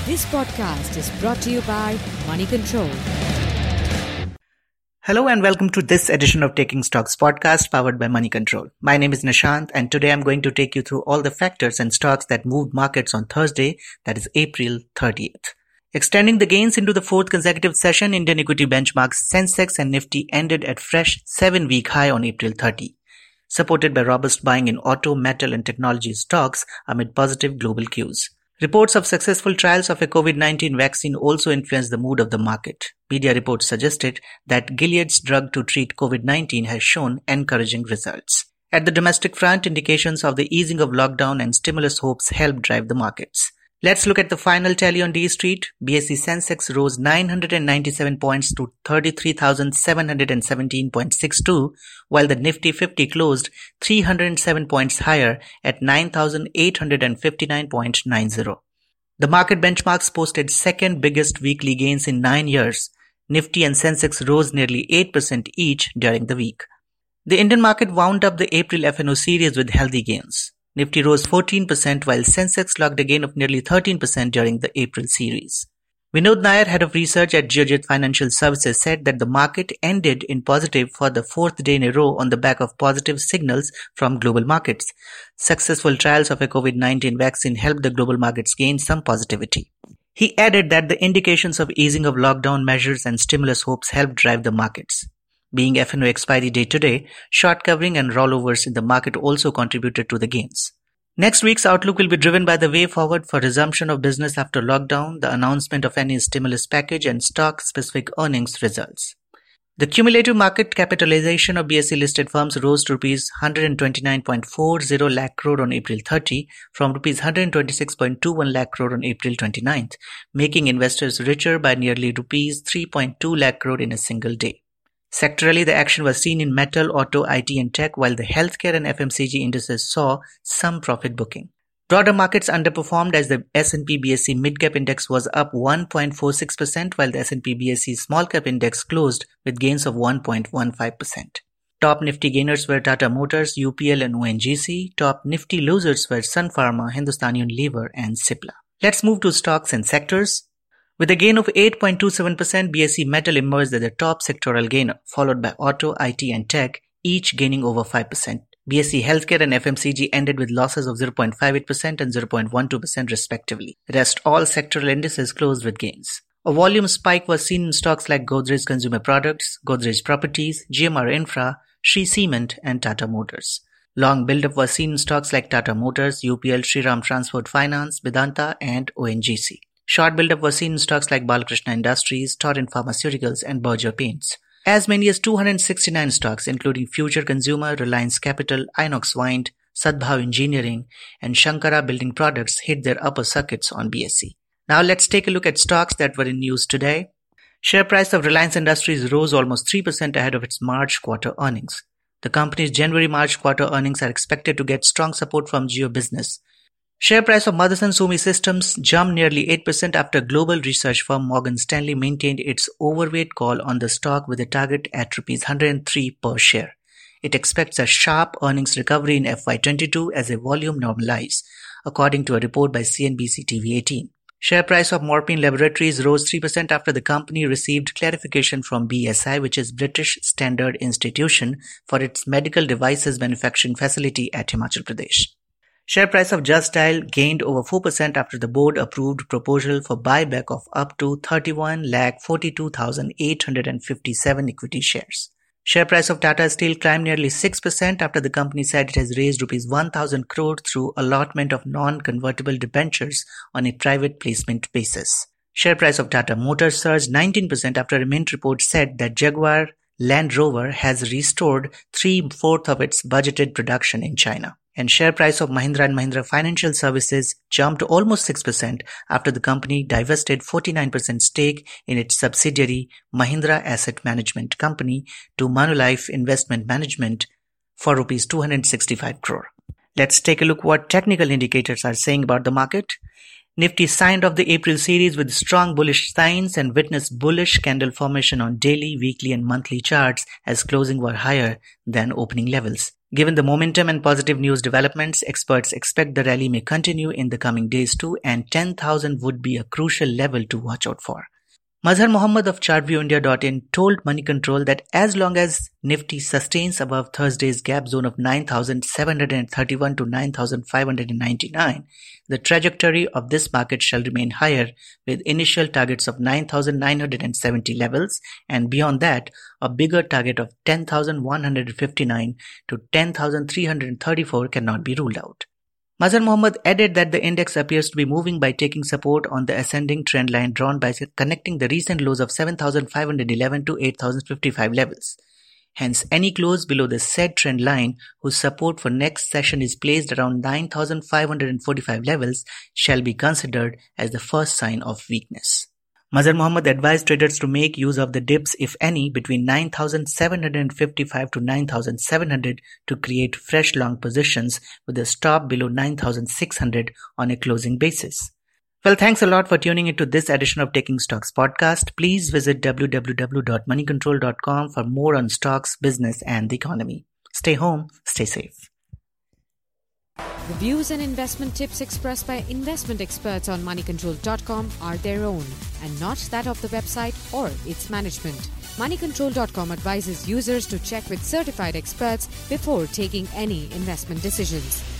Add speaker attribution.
Speaker 1: This podcast is brought to you by Money Control.
Speaker 2: Hello and welcome to this edition of Taking Stocks podcast powered by Money Control. My name is Nishant and today I'm going to take you through all the factors and stocks that moved markets on Thursday, that is April 30th. Extending the gains into the fourth consecutive session, Indian equity benchmarks Sensex and Nifty ended at fresh 7-week high on April 30, supported by robust buying in auto, metal and technology stocks amid positive global cues. Reports of successful trials of a COVID-19 vaccine also influenced the mood of the market. Media reports suggested that Gilead's drug to treat COVID-19 has shown encouraging results. At the domestic front, indications of the easing of lockdown and stimulus hopes helped drive the markets. Let's look at the final tally on D Street. BSE Sensex rose 997 points to 33,717.62, while the Nifty 50 closed 307 points higher at 9,859.90. The market benchmarks posted second biggest weekly gains in 9 years. Nifty and Sensex rose nearly 8% each during the week. The Indian market wound up the April F&O series with healthy gains. Nifty rose 14% while Sensex logged a gain of nearly 13% during the April series. Vinod Nair, head of research at Geojit Financial Services, said that the market ended in positive for the fourth day in a row on the back of positive signals from global markets. Successful trials of a COVID-19 vaccine helped the global markets gain some positivity. He added that the indications of easing of lockdown measures and stimulus hopes helped drive the markets. Being F&O expiry day today, short covering and rollovers in the market also contributed to the gains. Next week's outlook will be driven by the way forward for resumption of business after lockdown, the announcement of any stimulus package and stock-specific earnings results. The cumulative market capitalization of BSE listed firms rose to Rs 129.40 lakh crore on April 30 from Rs 126.21 lakh crore on April 29th, making investors richer by nearly Rs 3.2 lakh crore in a single day. Sectorally, the action was seen in metal, auto, IT and tech, while the healthcare and FMCG indices saw some profit booking. Broader markets underperformed as the S&P BSE Mid-Cap Index was up 1.46%, while the S&P BSE Small-Cap Index closed with gains of 1.15%. Top Nifty gainers were Tata Motors, UPL and ONGC. Top Nifty losers were Sun Pharma, Hindustan Unilever and Cipla. Let's move to stocks and sectors. With a gain of 8.27%, BSE Metal emerged as the top sectoral gainer, followed by Auto, IT and Tech, each gaining over 5%. BSE Healthcare and FMCG ended with losses of 0.58% and 0.12% respectively. Rest all sectoral indices closed with gains. A volume spike was seen in stocks like Godrej Consumer Products, Godrej Properties, GMR Infra, Shree Cement and Tata Motors. Long build-up was seen in stocks like Tata Motors, UPL, Shriram Transport Finance, Vedanta and ONGC. Short build-up was seen in stocks like Balakrishna Industries, Torrent Pharmaceuticals and Berger Paints. As many as 269 stocks including Future Consumer, Reliance Capital, Inox Wind, Sadbhav Engineering and Shankara Building Products hit their upper circuits on BSE. Now let's take a look at stocks that were in news today. Share price of Reliance Industries rose almost 3% ahead of its March quarter earnings. The company's January-March quarter earnings are expected to get strong support from Jio Business. Share price of Motherson Sumi Systems jumped nearly 8% after global research firm Morgan Stanley maintained its overweight call on the stock with a target at Rs 103 per share. It expects a sharp earnings recovery in FY22 as a volume normalize, according to a report by CNBC TV18. Share price of Morpine Laboratories rose 3% after the company received clarification from BSI, which is British Standard Institution, for its medical devices manufacturing facility at Himachal Pradesh. Share price of Just Dial gained over 4% after the board approved proposal for buyback of up to 31,42,857 equity shares. Share price of Tata Steel climbed nearly 6% after the company said it has raised Rs 1,000 crore through allotment of non-convertible debentures on a private placement basis. Share price of Tata Motors surged 19% after a Mint report said that Jaguar Land Rover has restored 3/4 of its budgeted production in China. And share price of Mahindra & Mahindra Financial Services jumped almost 6% after the company divested 49% stake in its subsidiary Mahindra Asset Management Company to Manulife Investment Management for Rs 265 crore. Let's take a look what technical indicators are saying about the market. Nifty signed off the April series with strong bullish signs and witnessed bullish candle formation on daily, weekly and monthly charts as closing were higher than opening levels. Given the momentum and positive news developments, experts expect the rally may continue in the coming days too, and 10,000 would be a crucial level to watch out for. Mazhar Mohammed of ChartViewIndia.in told Money Control that as long as Nifty sustains above Thursday's gap zone of 9,731 to 9,599, the trajectory of this market shall remain higher, with initial targets of 9,970 levels and beyond that, a bigger target of 10,159 to 10,334 cannot be ruled out. Mazhar Mohammed added that the index appears to be moving by taking support on the ascending trend line drawn by connecting the recent lows of 7,511 to 8,055 levels. Hence, any close below the said trend line whose support for next session is placed around 9,545 levels shall be considered as the first sign of weakness. Mazhar Mohammed advised traders to make use of the dips, if any, between 9,755 to 9,700 to create fresh long positions with a stop below 9,600 on a closing basis. Well, thanks a lot for tuning into this edition of Taking Stocks podcast. Please visit www.moneycontrol.com for more on stocks, business, and the economy. Stay home, stay safe.
Speaker 1: The views and investment tips expressed by investment experts on moneycontrol.com are their own and not that of the website or its management. Moneycontrol.com advises users to check with certified experts before taking any investment decisions.